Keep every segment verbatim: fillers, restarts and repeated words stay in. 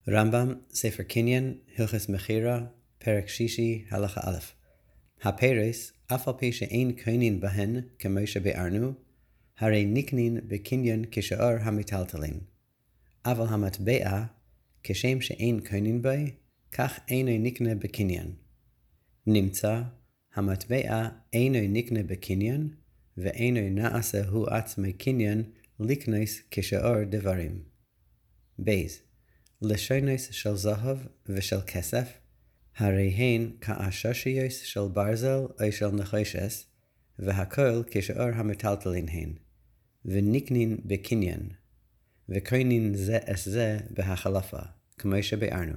רמב"ם, ספר קניין, הלכות מכירה, פרק שישי, הלכה א'. הפרס, אף על פי שאין קונים בהן, כמו שביארנו, הרי נקנין בקניין כשאר המטלטלין. אבל המטבע, כשם שאין קונים בי, כך אינו נקנה בקניין. נמצא, המטבע אינו נקנה בקניין, ואינו נעשה הוא עצמי קניין לקנס כשאר דברים. בייז, לשונס של זהב ושל כסף, הרי הן כאששיות של ברזל או של נחושס, והכל כשאר המטלטלין הן, ונקנין בקניין, וקונין זה את זה בהחלפה, כמו שביארנו.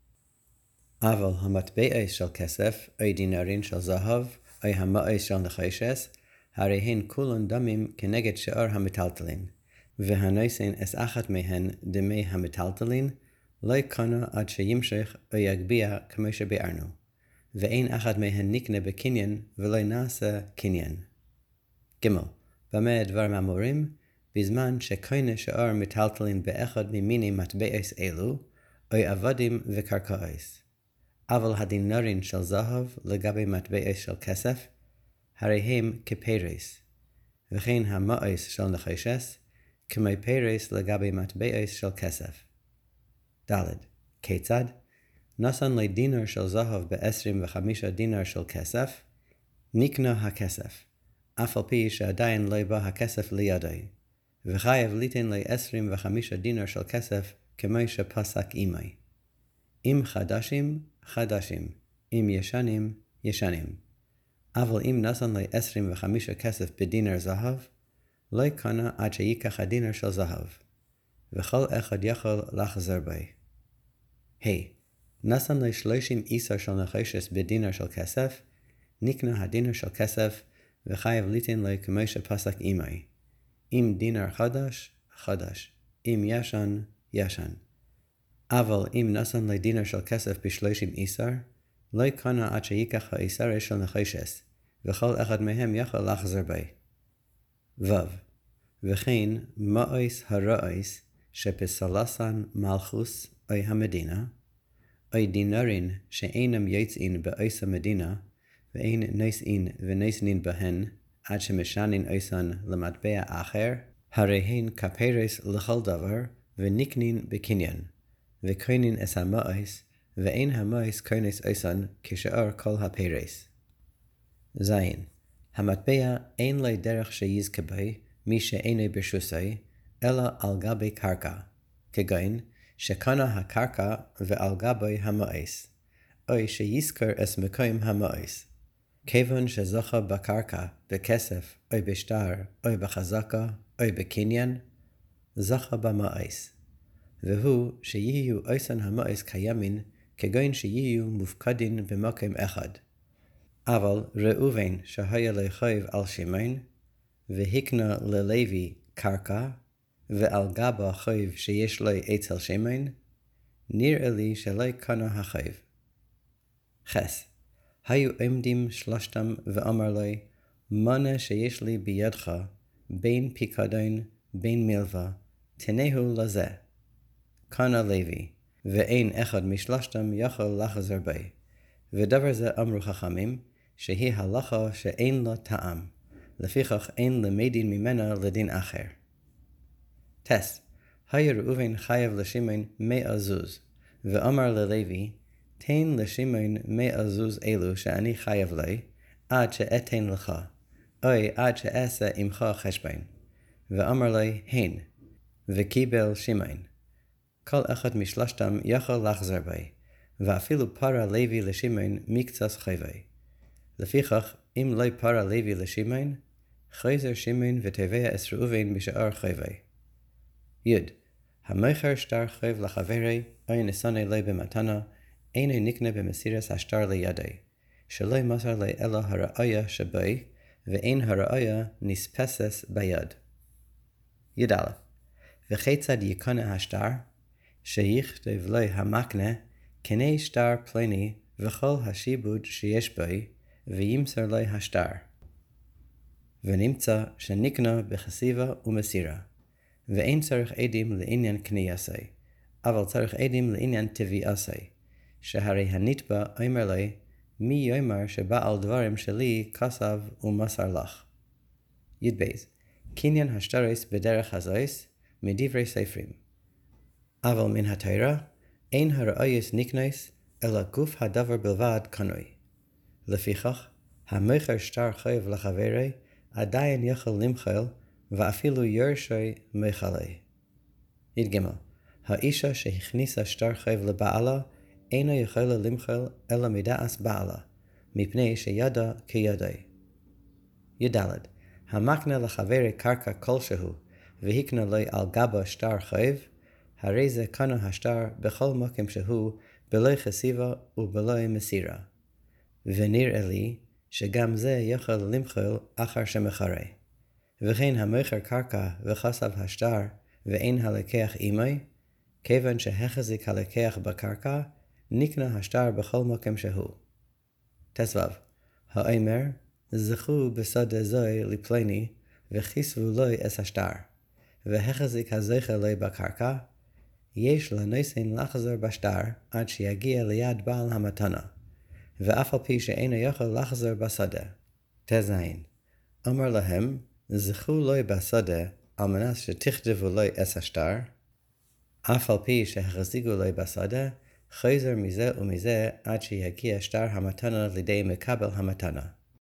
אבל המטבע של כסף, או דינרין של זהב, או המאוס של נחושס, הרי הן כולן דמים כנגד שאר המטלטלין, והנושאין את אחת מהן דמי המטלטלין, לא יקנה עד שימשך או יגביה כמו שביארנו, ואין אחת מהן נקנה בקניין ולא נעשה קניין. ג' במה הדברים אמורים? בזמן שקונה שאר מטלטלין באחד ממיני מטבעס אלו, או עבדים וקרקעס. אבל הדינרין של זהב לגבי מטבעס של כסף, הרי הם כפרס, וכן המאוס של נחושס, כמו פרס לגבי מטבעס של כסף. ד' כיצד? נתן לי דינר של זהב בעשרים וחמישה דינר של כסף, נקנה הכסף, אף על פי שעדיין לא בא הכסף לידי, וחייב ליתן לי עשרים וחמישה דינר של כסף כמו שפסק עמי. אם חדשים, חדשים, אם ישנים, ישנים. אבל אם נתן לי עשרים וחמישה כסף בדינר זהב, לא יקנה עד שיקח הדינר של זהב, וכל אחד יכול לחזר בי. היי, נתן לי שלושים איסר של נחושס בדינר של כסף, נקנה הדינר של כסף, וחייב ליתן לי כמו שפסק עמי. אם דינר חדש, חדש, אם ישן, ישן. אבל אם נתן לי דינר של כסף בשלושים איסר, לא יקנה עד שיקח האיסר של נחושס, וכל אחד מהם יכול לחזר בי. ו. וכן מאוס הרעוס שפסלסן מלכוס או המדינה, או דינרין שאינם יוצאין באוס המדינה, ואין נושאין ונושאין בהן, עד שמשנין אוסן למטבע אחר, הרי הן כפרס לכל דבר, ונקנין בקניין, וקונין את המאוס, ואין המאוס קונס אוסן כשאר כל הפרס. זין, המטבע אין לי דרך שיזכה בי, מי שאינו ברשוסי, אלא על גבי קרקע, כגון שקנה הקרקע ועל גבי המאוס, או שיזכר את מקום המאוס. כיוון שזוכה בקרקע, בכסף, או בשטר, או בחזקה, או בקניין, זוכה במאוס. והוא שיהיו אוסן המאוס קיימין, כגון שיהיו מופקדין במקום אחד. אבל ראובן שהיה לחייב על שמעון, והקנה ללוי קרקע, ועל גבה חייב שיש לו אצל שמעון, נראה לי שלא קנה החייב. חס, היו עמדים שלושתם ואמר לי, מנה שיש לי בידך, בין פיקדון, בין מלווה, תנהו לזה. קנה לוי, ואין אחד משלושתם יכול לחזר בי. ודבר זה אמרו חכמים, שהיא הלכה שאין לה טעם, לפיכך אין למדין ממנה לדין אחר. טס, היה ראובן חייב לשמעון מאה זוז, ואמר ללוי, תן לשמעון מאה זוז אלו שאני חייב לי, עד שאתן לך, אוי עד שאעשה עמך חשבון. ואמר לי, הן, וקיבל שמעון. כל אחד משלושתם יכול לחזר בי, ואפילו פרה לוי לשמעון מקצת חייבי. לפיכך, אם לא פרה לוי לשמעון, חוזר שמעון ותבע את ראובן בשאר חייבי. י. המוכר שטר חייב לחברי, או נשנה לי במתנה, אינו נקנה במסירת השטר לידי, שלא מסר לי אלא הראיה שבי, ואין הראיה נספסת ביד. י. וכיצד יקנה השטר? שיכתב לי המקנה, קנה שטר פלוני וכל השיבוד שיש בי, וימסר לי השטר. ונמצא שנקנה בחסיבה ומסירה, ואין צריך עדים לעניין קנייסי, אבל צריך עדים לעניין תביעסי, שהרי הנתבע אומר לי, מי יאמר שבעל דברים שלי כסב ומסר לך. י"ב. קניין השטרס בדרך הזויס, מדברי ספרים. אבל מן התורה, אין הראייס נקנס, אלא גוף הדבר בלבד קנוי. לפיכך, המוכר שטר חייב לחברי, עדיין יכול למחול, ואפילו יורשי מחלי. י"ג. האישה שהכניסה שטר חייב לבעלה, אינה יכולה למחול אלא מדעס בעלה, מפני שידע כידי. י"ד. המקנה לחברי קרקע כלשהו, והקנה לו על גבה שטר חייב, הרי זה קנה השטר בכל מקום שהוא, בלא חסיבה ובלא מסירה. ונראה לי שגם זה יכול למחול אחר שמחרה. וכן המוכר קרקע וחסב השטר ואין הלקח עמי, כיוון שהחזיק הלקח בקרקע, נקנה השטר בכל מקום שהוא. ט"ו. האומר, זכו בשדה זוי לפלני, וכיסבו לו את השטר, והחזיק הזוכה לו בקרקע, יש לנוסן לחזור בשטר עד שיגיע ליד בעל המתנה, ואף על פי שאינו יכול לחזור בשדה. ט"ז. אמר להם, זכו לו בשדה, על מנת שתכתבו לו את השטר, אף על פי שהחזיקו לו בשדה, חוזר מזה ומזה עד שיגיע שטר המתנה לידי מקבל המתנה.